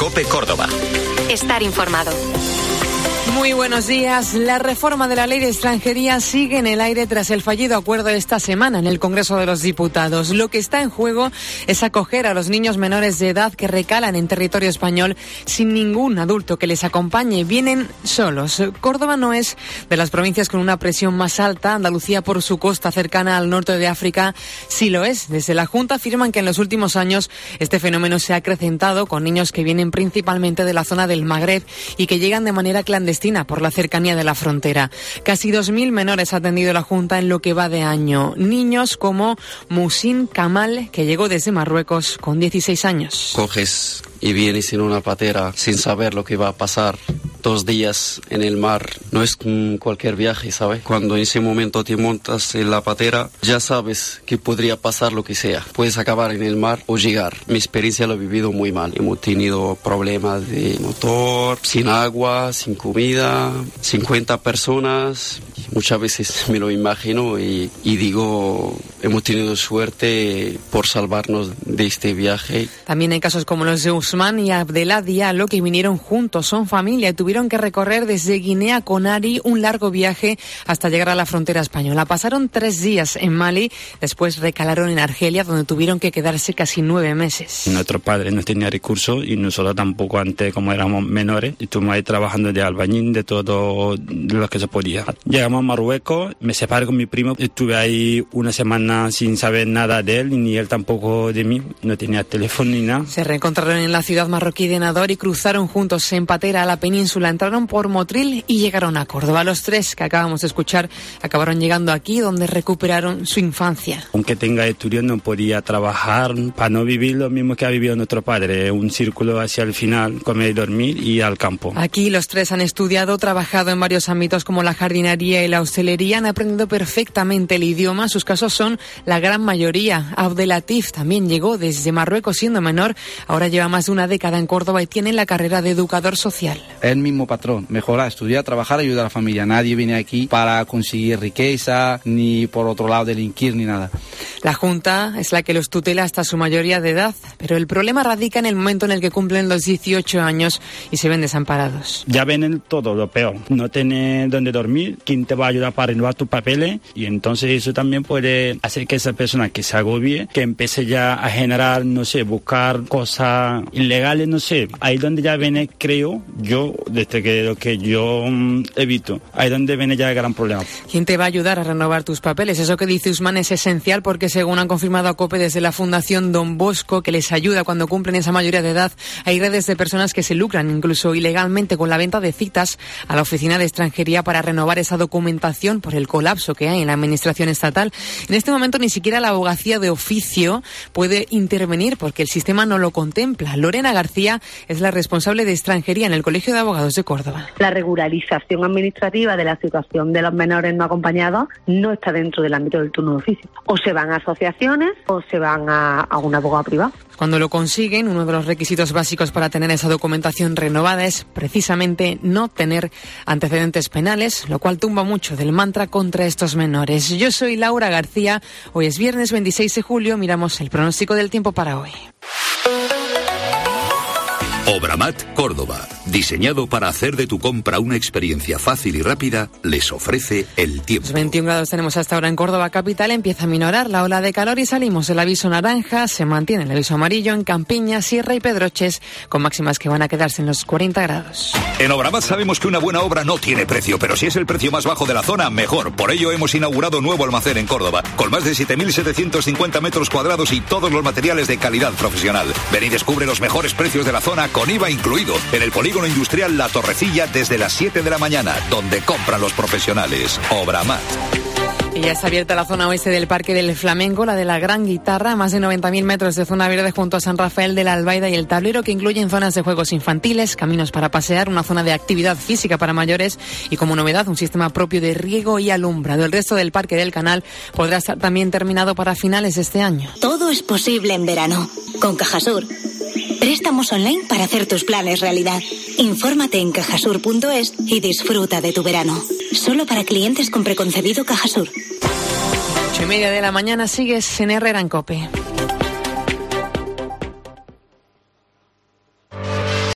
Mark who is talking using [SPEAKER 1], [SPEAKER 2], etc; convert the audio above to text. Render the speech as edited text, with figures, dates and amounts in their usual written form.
[SPEAKER 1] COPE Córdoba.
[SPEAKER 2] Estar informado.
[SPEAKER 3] Muy buenos días. La reforma de la ley de extranjería sigue en el aire tras el fallido acuerdo esta semana en el Congreso de los Diputados. Lo que está en juego es acoger a los niños menores de edad que recalan en territorio español sin ningún adulto que les acompañe. Vienen solos. Córdoba no es de las provincias con una presión más alta. Andalucía, por su costa cercana al norte de África, sí lo es. Desde la Junta afirman que en los últimos años este fenómeno se ha acrecentado con niños que vienen principalmente de la zona del Magreb y que llegan de manera clandestina por la cercanía de la frontera. Casi 2.000 menores ha atendido la Junta en lo que va de año. Niños como Musin Kamal, que llegó desde Marruecos con 16 años.
[SPEAKER 4] Coges y vienes en una patera sin saber lo que va a pasar. 2 días en el mar no es cualquier viaje, ¿sabes? Cuando en ese momento te montas en la patera, ya sabes que podría pasar lo que sea. Puedes acabar en el mar o llegar. Mi experiencia lo he vivido muy mal. Hemos tenido problemas de motor, sin agua, sin comida, 50 personas. Muchas veces me lo imagino y digo, hemos tenido suerte por salvarnos de este viaje.
[SPEAKER 3] También hay casos como los de Usman y Abdelá Diallo, que vinieron juntos, son familia y tuvieron que recorrer desde Guinea Conakry un largo viaje hasta llegar a la frontera española. Pasaron 3 días en Mali, después recalaron en Argelia, donde tuvieron que quedarse casi 9 meses.
[SPEAKER 5] Nuestro padre no tenía recursos y nosotros tampoco antes, como éramos menores, y estuvimos ahí trabajando de albañil, de todo lo que se podía. Llegamos a Marruecos, me separé con mi primo, estuve ahí una semana sin saber nada de él, ni él tampoco de mí, no tenía teléfono ni nada.
[SPEAKER 3] Se reencontraron en la ciudad marroquí de Nador y cruzaron juntos en patera a la península, entraron por Motril y llegaron a Córdoba. Los 3 que acabamos de escuchar acabaron llegando aquí, donde recuperaron su infancia.
[SPEAKER 5] Aunque tenga estudios, no podía trabajar para no vivir lo mismo que ha vivido nuestro padre, un círculo hacia el final, comer y dormir y al campo.
[SPEAKER 3] Aquí los 3 han estudiado, trabajado en varios ámbitos como la jardinería y la hostelería, han aprendido perfectamente el idioma, sus casos son la gran mayoría. Abdelatif también llegó desde Marruecos siendo menor, ahora lleva más de una década en Córdoba y tiene la carrera de educador social.
[SPEAKER 6] El mismo patrón, mejorar, estudiar, trabajar, ayudar a la familia. Nadie viene aquí para conseguir riqueza, ni por otro lado delinquir, ni nada.
[SPEAKER 3] La Junta es la que los tutela hasta su mayoría de edad, pero el problema radica en el momento en el que cumplen los 18 años y se ven desamparados.
[SPEAKER 5] Ya ven todo lo peor, no tener dónde dormir, quién te va a ayudar para renovar tus papeles, y entonces eso también puede hacer que esa persona que se agobie, que empiece ya a generar, no sé, buscar cosas ilegales, no sé. Ahí donde ya viene, creo yo, desde que lo que yo he visto, ahí donde viene ya el gran problema.
[SPEAKER 3] ¿Quién te va a ayudar a renovar tus papeles? Eso que dice Usman es esencial porque, según han confirmado a COPE desde la Fundación Don Bosco, que les ayuda cuando cumplen esa mayoría de edad, hay redes de personas que se lucran incluso ilegalmente con la venta de citas a la Oficina de Extranjería para renovar esa documentación por el colapso que hay en la administración estatal. En este momento ni siquiera la abogacía de oficio puede intervenir porque el sistema no lo contempla. Lorena García es la responsable de extranjería en el Colegio de Abogados de Córdoba.
[SPEAKER 7] La regularización administrativa de la situación de los menores no acompañados no está dentro del ámbito del turno de oficio. O se van a asociaciones o se van a un abogado privado.
[SPEAKER 3] Cuando lo consiguen, uno de los requisitos básicos para tener esa documentación renovada es precisamente no tener antecedentes penales, lo cual tumba mucho del mantra contra estos menores. Yo soy Laura García, hoy es viernes 26 de julio, miramos el pronóstico del tiempo para hoy.
[SPEAKER 1] Obramat Córdoba, diseñado para hacer de tu compra una experiencia fácil y rápida, les ofrece el tiempo.
[SPEAKER 3] Los 21 grados tenemos hasta ahora en Córdoba capital, empieza a minorar la ola de calor y salimos del aviso naranja, se mantiene el aviso amarillo en Campiña, Sierra y Pedroches, con máximas que van a quedarse en los 40 grados.
[SPEAKER 1] En Obramat sabemos que una buena obra no tiene precio, pero si es el precio más bajo de la zona, mejor. Por ello hemos inaugurado nuevo almacén en Córdoba, con más de 7.750 metros cuadrados y todos los materiales de calidad profesional. Ven y descubre los mejores precios de la zona con IVA incluido, en el polígono industrial La Torrecilla desde las 7 de la mañana, donde compran los profesionales. Obramat.
[SPEAKER 3] Y ya está abierta la zona oeste del Parque del Flamenco, la de la Gran Guitarra, más de 90.000 metros de zona verde junto a San Rafael de la Albaida y el Tablero, que incluyen zonas de juegos infantiles, caminos para pasear, una zona de actividad física para mayores y, como novedad, un sistema propio de riego y alumbrado. El resto del Parque del Canal podrá estar también terminado para finales de este año.
[SPEAKER 2] Todo es posible en verano con Cajasur. Préstamos online para hacer tus planes realidad. Infórmate en cajasur.es y disfruta de tu verano. Solo para clientes con preconcebido Cajasur.
[SPEAKER 3] 8:30 de la mañana, sigues en Herrera en COPE.